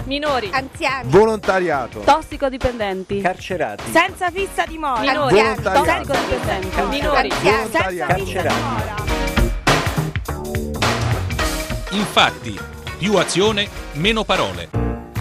minori, anziani, volontariato, tossicodipendenti, carcerati, senza fissa dimora, minori, volontariato, tossicodipendenti, minori, anziani, senza volontariato. fissa dimora. Infatti, più azione, meno parole.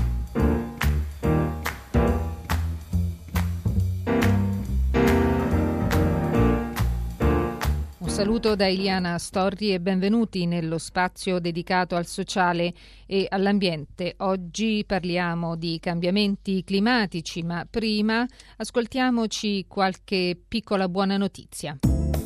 Un saluto da Eliana Storri e benvenuti nello spazio dedicato al sociale e all'ambiente. Oggi parliamo di cambiamenti climatici, ma prima ascoltiamoci qualche piccola buona notizia.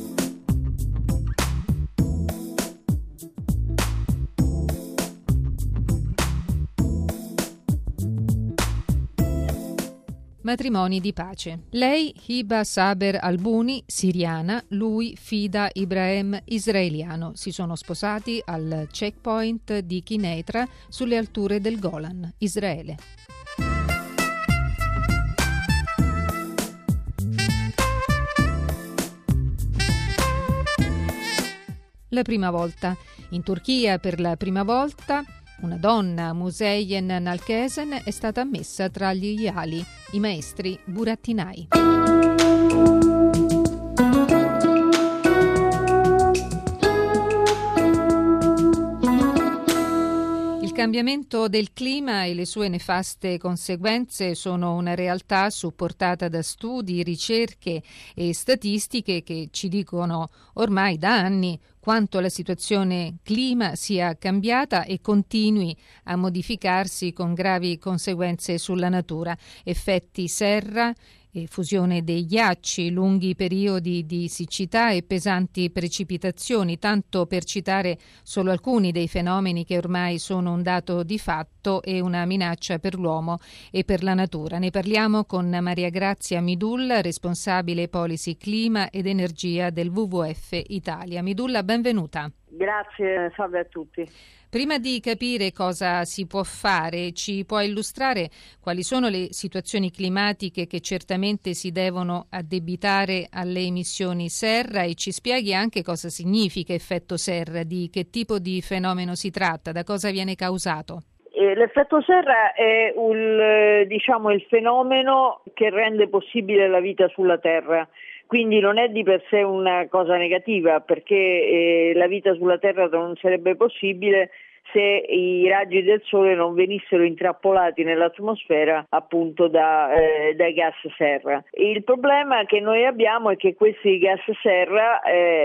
Matrimoni di pace. Lei Hiba Saber Albuni, siriana, lui Fida Ibrahim, israeliano. Si sono sposati al checkpoint di Kineitra sulle alture del Golan, Israele. La prima volta. In Turchia per la prima volta una donna, Museyen Nalkesen, è stata ammessa tra gli iali, i maestri burattinai. Il cambiamento del clima e le sue nefaste conseguenze sono una realtà supportata da studi, ricerche e statistiche che ci dicono ormai da anni quanto la situazione clima sia cambiata e continui a modificarsi con gravi conseguenze sulla natura, effetti serra, fusione dei ghiacci, lunghi periodi di siccità e pesanti precipitazioni, tanto per citare solo alcuni dei fenomeni che ormai sono un dato di fatto e una minaccia per l'uomo e per la natura. Ne parliamo con Maria Grazia Midulla, responsabile Policy Clima ed Energia del WWF Italia. Midulla, benvenuta. Grazie, salve a tutti. Prima di capire cosa si può fare, ci può illustrare quali sono le situazioni climatiche che certamente si devono addebitare alle emissioni serra e ci spieghi anche cosa significa effetto serra, di che tipo di fenomeno si tratta, da cosa viene causato? L'effetto serra è il fenomeno che rende possibile la vita sulla Terra. Quindi non è di per sé una cosa negativa, perché la vita sulla Terra non sarebbe possibile se i raggi del Sole non venissero intrappolati nell'atmosfera appunto dai gas serra. Il problema che noi abbiamo è che questi gas serra,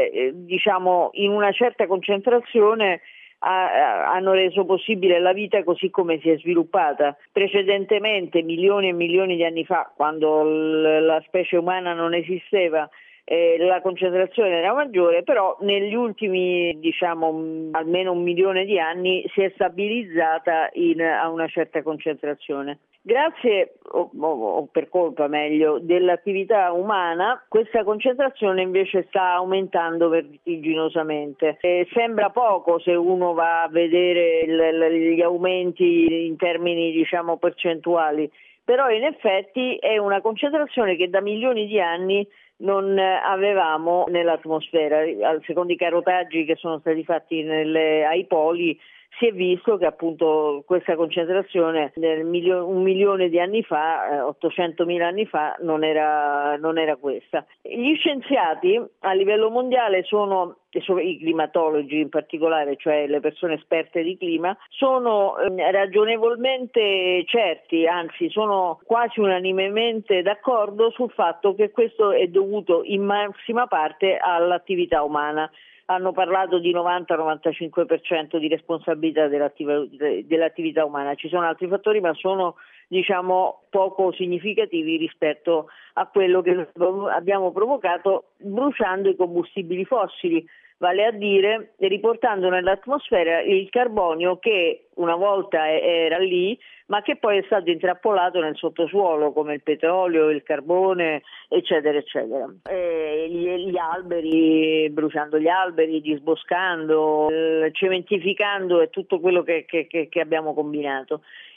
in una certa concentrazione, hanno reso possibile la vita così come si è sviluppata. Precedentemente, milioni e milioni di anni fa, quando la specie umana non esisteva, la concentrazione era maggiore, però negli ultimi almeno 1 milione di anni si è stabilizzata a una certa concentrazione. Grazie, o per colpa meglio, dell'attività umana, questa concentrazione invece sta aumentando vertiginosamente. Sembra poco se uno va a vedere gli aumenti in termini percentuali, però in effetti è una concentrazione che da milioni di anni non avevamo nell'atmosfera. Secondo i carotaggi che sono stati fatti ai poli, si è visto che appunto questa concentrazione 1 milione di anni fa, 800.000 anni fa, non era questa. Gli scienziati a livello mondiale i climatologi in particolare, cioè le persone esperte di clima, sono ragionevolmente certi, anzi sono quasi unanimemente d'accordo sul fatto che questo è dovuto in massima parte all'attività umana. Hanno parlato di 90-95% di responsabilità dell'attività umana. Ci sono altri fattori, ma sono poco significativi rispetto a quello che abbiamo provocato bruciando i combustibili fossili, vale a dire riportando nell'atmosfera il carbonio che una volta era lì, ma che poi è stato intrappolato nel sottosuolo, come il petrolio, il carbone, eccetera, eccetera. Gli alberi, bruciando gli alberi, disboscando, cementificando e tutto quello che abbiamo combinato.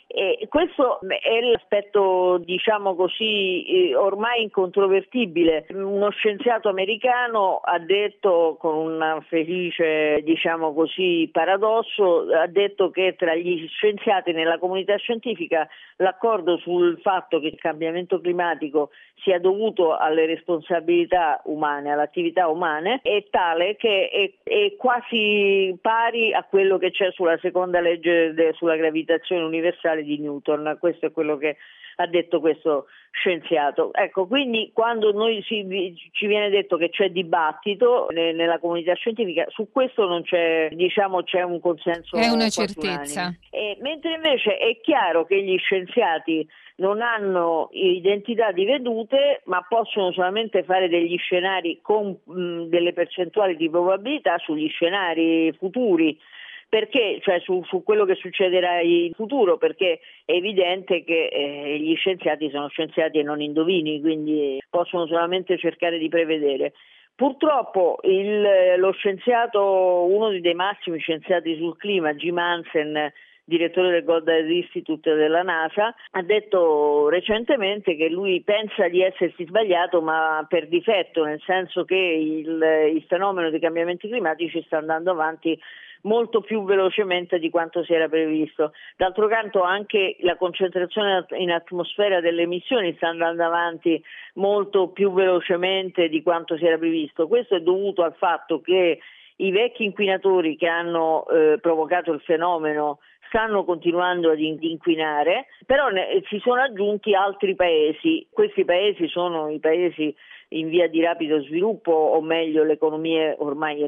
E questo è l'aspetto, diciamo così, ormai incontrovertibile. Uno scienziato americano ha detto, con un felice, diciamo così, paradosso, ha detto che tra gli scienziati nella comunità scientifica l'accordo sul fatto che il cambiamento climatico sia dovuto alle responsabilità umane, alle attività umane, è tale che è quasi pari a quello che c'è sulla seconda legge sulla gravitazione universale di Newton. Questo è quello che ha detto questo scienziato. Ecco, quindi quando ci viene detto che c'è dibattito nella comunità scientifica, su questo non c'è, diciamo, c'è un consenso. È una certezza. Mentre invece è chiaro che gli scienziati non hanno identità di vedute, ma possono solamente fare degli scenari con delle percentuali di probabilità sugli scenari futuri. Perché? Cioè su quello che succederà in futuro, perché è evidente che gli scienziati sono scienziati e non indovini, quindi possono solamente cercare di prevedere. Purtroppo lo scienziato, uno dei massimi scienziati sul clima, Jim Hansen, direttore del Goddard Institute della NASA, ha detto recentemente che lui pensa di essersi sbagliato, ma per difetto, nel senso che il fenomeno dei cambiamenti climatici sta andando avanti molto più velocemente di quanto si era previsto. D'altro canto anche la concentrazione in atmosfera delle emissioni sta andando avanti molto più velocemente di quanto si era previsto. Questo è dovuto al fatto che i vecchi inquinatori che hanno provocato il fenomeno stanno continuando ad inquinare, però si sono aggiunti altri paesi. Questi paesi sono i paesi in via di rapido sviluppo, o meglio le economie ormai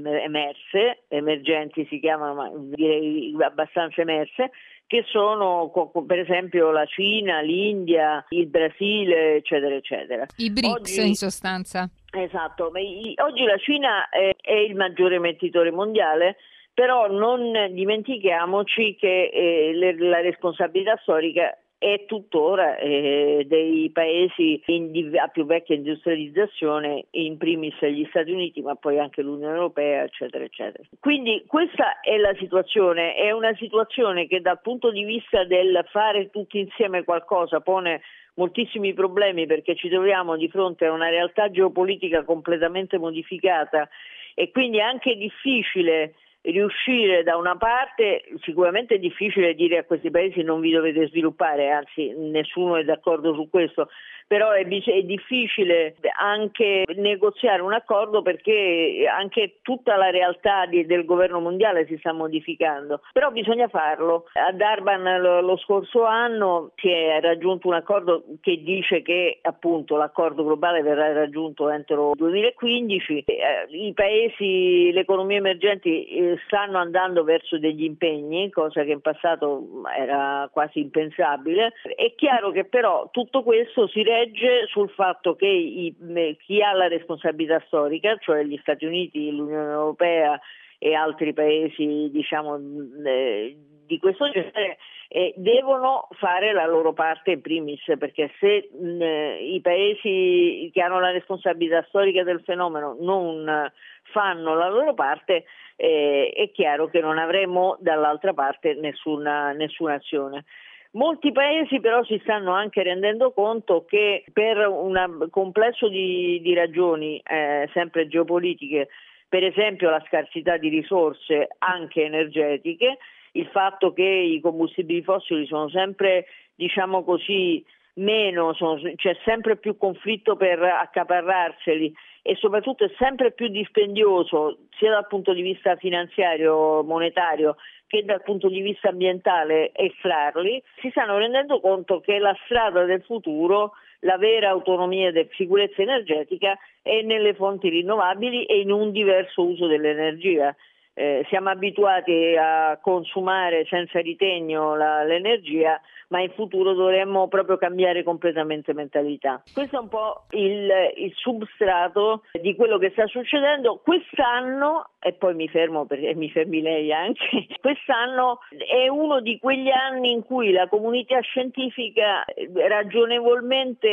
emergenti si chiamano, ma direi abbastanza emerse, che sono per esempio la Cina, l'India, il Brasile, eccetera, eccetera. I BRICS in sostanza. Esatto, oggi la Cina è il maggiore emettitore mondiale, però non dimentichiamoci che la responsabilità storica è tuttora dei paesi a più vecchia industrializzazione, in primis gli Stati Uniti, ma poi anche l'Unione Europea, eccetera, eccetera. Quindi questa è la situazione, è una situazione che dal punto di vista del fare tutti insieme qualcosa pone moltissimi problemi, perché ci troviamo di fronte a una realtà geopolitica completamente modificata e quindi è anche difficile riuscire da una parte. Sicuramente è difficile dire a questi paesi non vi dovete sviluppare, anzi nessuno è d'accordo su questo, però è difficile anche negoziare un accordo, perché anche tutta la realtà del governo mondiale si sta modificando, però bisogna farlo. A Durban lo scorso anno si è raggiunto un accordo che dice che appunto l'accordo globale verrà raggiunto entro il 2015, i paesi, le economie emergenti stanno andando verso degli impegni, cosa che in passato era quasi impensabile. È chiaro che però tutto questo si regge sul fatto che chi ha la responsabilità storica, cioè gli Stati Uniti, l'Unione Europea e altri paesi, diciamo, di questo genere, devono fare la loro parte in primis, perché se i paesi che hanno la responsabilità storica del fenomeno non fanno la loro parte, è chiaro che non avremo dall'altra parte nessuna azione. Molti paesi però si stanno anche rendendo conto che per un complesso di ragioni, sempre geopolitiche, per esempio la scarsità di risorse anche energetiche, il fatto che i combustibili fossili sono sempre, diciamo così, meno, c'è sempre più conflitto per accaparrarseli e soprattutto è sempre più dispendioso sia dal punto di vista finanziario, monetario, che dal punto di vista ambientale estrarli, si stanno rendendo conto che la strada del futuro, la vera autonomia e sicurezza energetica, è nelle fonti rinnovabili e in un diverso uso dell'energia. Siamo abituati a consumare senza ritegno l'energia, ma in futuro dovremmo proprio cambiare completamente mentalità. Questo è un po' il substrato di quello che sta succedendo quest'anno, e poi mi fermo perché mi fermi lei anche. Quest'anno è uno di quegli anni in cui la comunità scientifica ragionevolmente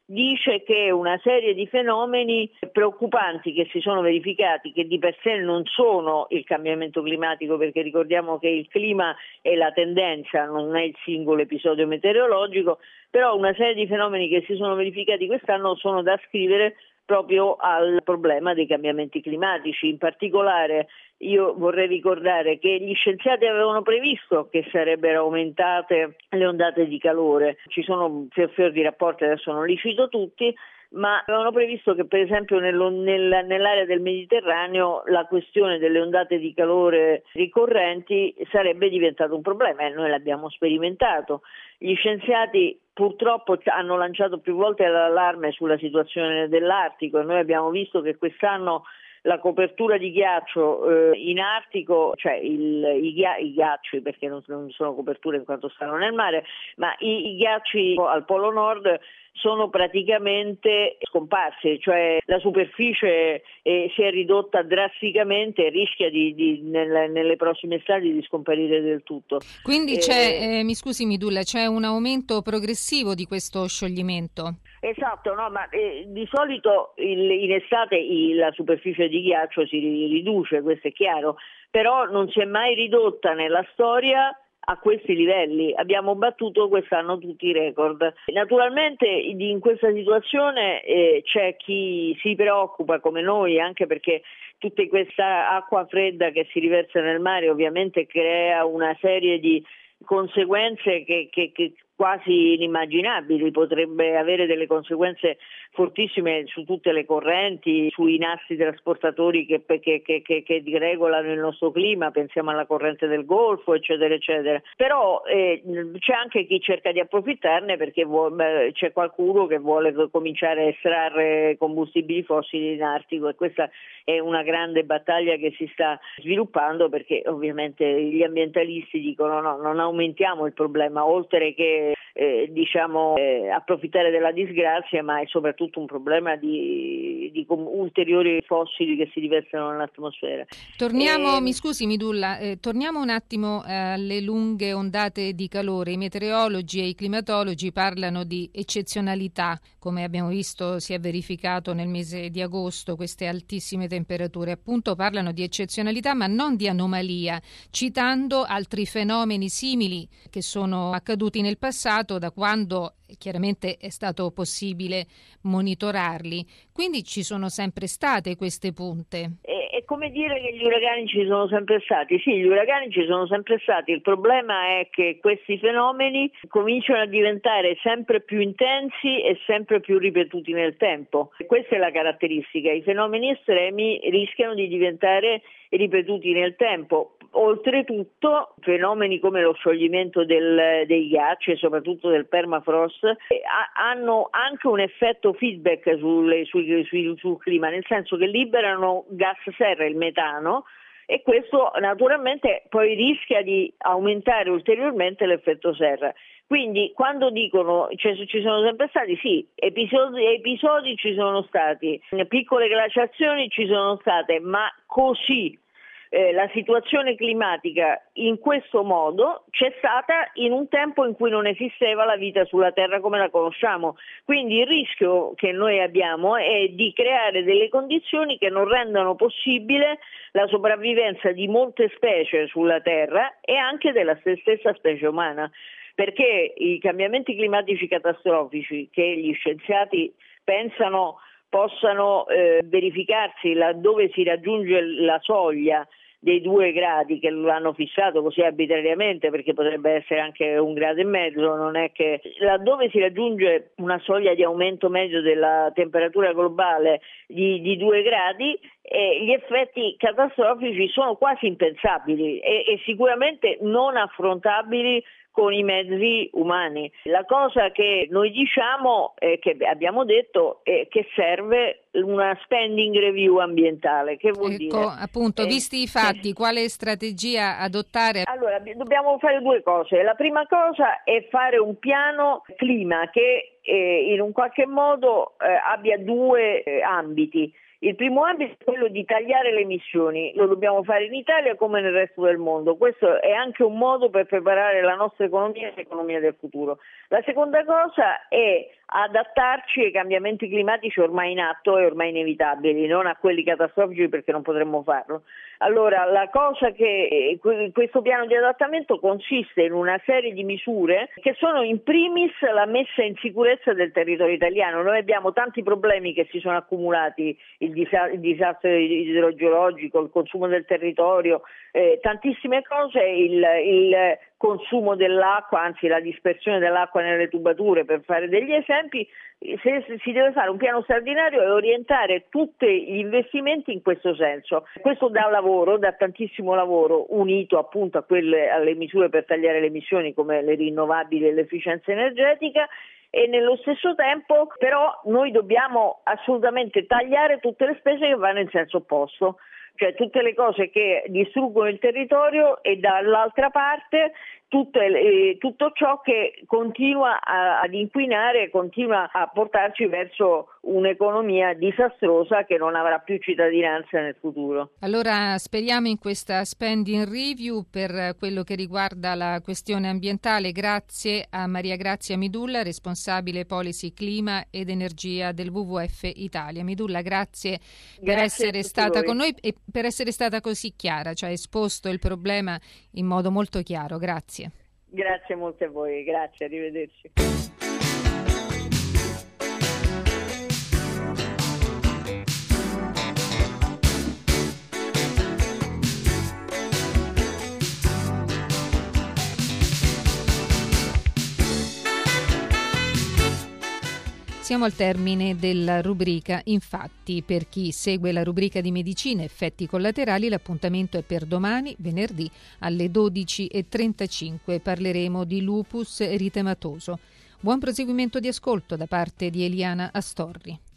dice che una serie di fenomeni preoccupanti che si sono verificati, che di per sé non sono il cambiamento climatico, perché ricordiamo che il clima è la tendenza, non è il singolo episodio meteorologico, però una serie di fenomeni che si sono verificati quest'anno sono da ascrivere proprio al problema dei cambiamenti climatici. In particolare io vorrei ricordare che gli scienziati avevano previsto che sarebbero aumentate le ondate di calore. Ci sono fior di rapporti, adesso non li cito tutti, ma avevano previsto che per esempio nell'area del Mediterraneo la questione delle ondate di calore ricorrenti sarebbe diventato un problema e noi l'abbiamo sperimentato. Gli scienziati purtroppo hanno lanciato più volte l'allarme sulla situazione dell'Artico e noi abbiamo visto che quest'anno la copertura di ghiaccio in Artico, cioè i ghiacci, perché non sono coperture in quanto stanno nel mare, ma i ghiacci al Polo Nord sono praticamente scomparsi, cioè la superficie si è ridotta drasticamente e rischia nelle prossime estati di scomparire del tutto. Quindi c'è, mi scusi Midulla, c'è un aumento progressivo di questo scioglimento? Esatto, no, ma di solito in estate la superficie di ghiaccio si riduce, questo è chiaro, però non si è mai ridotta nella storia a questi livelli. Abbiamo battuto quest'anno tutti i record. Naturalmente in questa situazione c'è chi si preoccupa come noi, anche perché tutta questa acqua fredda che si riversa nel mare ovviamente crea una serie di conseguenze che quasi inimmaginabili, potrebbe avere delle conseguenze fortissime su tutte le correnti, sui nastri trasportatori che regolano il nostro clima, pensiamo alla corrente del Golfo, eccetera, eccetera. Però c'è anche chi cerca di approfittarne perché c'è qualcuno che vuole cominciare a estrarre combustibili fossili in Artico e questa è una grande battaglia che si sta sviluppando perché ovviamente gli ambientalisti dicono no, non aumentiamo il problema, oltre che approfittare della disgrazia, ma è soprattutto un problema di ulteriori fossili che si riversano nell'atmosfera. Mi scusi Midulla, torniamo un attimo alle lunghe ondate di calore. I meteorologi e i climatologi parlano di eccezionalità, come abbiamo visto si è verificato nel mese di agosto, queste altissime temperature, appunto parlano di eccezionalità ma non di anomalia, citando altri fenomeni simili che sono accaduti nel passato da quando chiaramente è stato possibile monitorarli. Quindi ci sono sempre state queste punte. È come dire che gli uragani ci sono sempre stati. Sì, gli uragani ci sono sempre stati. Il problema è che questi fenomeni cominciano a diventare sempre più intensi e sempre più ripetuti nel tempo. Questa è la caratteristica. I fenomeni estremi rischiano di diventare ripetuti nel tempo. Oltretutto, fenomeni come lo scioglimento dei ghiacci e soprattutto del permafrost hanno anche un effetto feedback sul clima, nel senso che liberano gas serra, il metano, e questo naturalmente poi rischia di aumentare ulteriormente l'effetto serra. Quindi quando dicono ci sono sempre stati, sì, episodi ci sono stati, piccole glaciazioni ci sono state, ma così la situazione climatica in questo modo c'è stata in un tempo in cui non esisteva la vita sulla Terra come la conosciamo. Quindi il rischio che noi abbiamo è di creare delle condizioni che non rendano possibile la sopravvivenza di molte specie sulla Terra e anche della stessa specie umana. Perché i cambiamenti climatici catastrofici che gli scienziati pensano possano verificarsi laddove si raggiunge la soglia dei 2 gradi, che l'hanno fissato così arbitrariamente perché potrebbe essere anche 1,5 gradi, non è che laddove si raggiunge una soglia di aumento medio della temperatura globale di 2 gradi gli effetti catastrofici sono quasi impensabili e sicuramente non affrontabili con i mezzi umani. La cosa che noi diciamo, che abbiamo detto, è che serve una spending review ambientale. Che vuol dire? Appunto, visti i fatti, quale strategia adottare? Allora, dobbiamo fare 2 cose. La prima cosa è fare un piano clima che in un qualche modo abbia 2 ambiti. Il primo ambito è quello di tagliare le emissioni, lo dobbiamo fare in Italia come nel resto del mondo, questo è anche un modo per preparare la nostra economia e l'economia del futuro. La seconda cosa è adattarci ai cambiamenti climatici ormai in atto e ormai inevitabili, non a quelli catastrofici perché non potremmo farlo. Allora, la cosa che questo piano di adattamento consiste in una serie di misure che sono in primis la messa in sicurezza del territorio italiano. Noi abbiamo tanti problemi che si sono accumulati, il disastro idrogeologico, il consumo del territorio, tantissime cose, il consumo dell'acqua, anzi la dispersione dell'acqua nelle tubature, per fare degli esempi. Se si deve fare un piano straordinario e orientare tutti gli investimenti in questo senso. Questo dà lavoro, dà tantissimo lavoro, unito appunto alle misure per tagliare le emissioni come le rinnovabili e l'efficienza energetica, e nello stesso tempo però noi dobbiamo assolutamente tagliare tutte le spese che vanno in senso opposto, cioè tutte le cose che distruggono il territorio e dall'altra parte tutto ciò che continua ad inquinare, continua a portarci verso un'economia disastrosa che non avrà più cittadinanza nel futuro. Allora speriamo in questa spending review per quello che riguarda la questione ambientale. Grazie a Maria Grazia Midulla, responsabile policy clima ed energia del WWF Italia. Midulla, grazie per essere stata con noi e per essere stata così chiara, cioè esposto il problema in modo molto chiaro. Grazie. Grazie molte a voi, grazie, arrivederci. Siamo al termine della rubrica Infatti. Per chi segue la rubrica di medicina effetti collaterali, l'appuntamento è per domani, venerdì, alle 12:35. Parleremo di lupus eritematoso. Buon proseguimento di ascolto da parte di Eliana Astorri.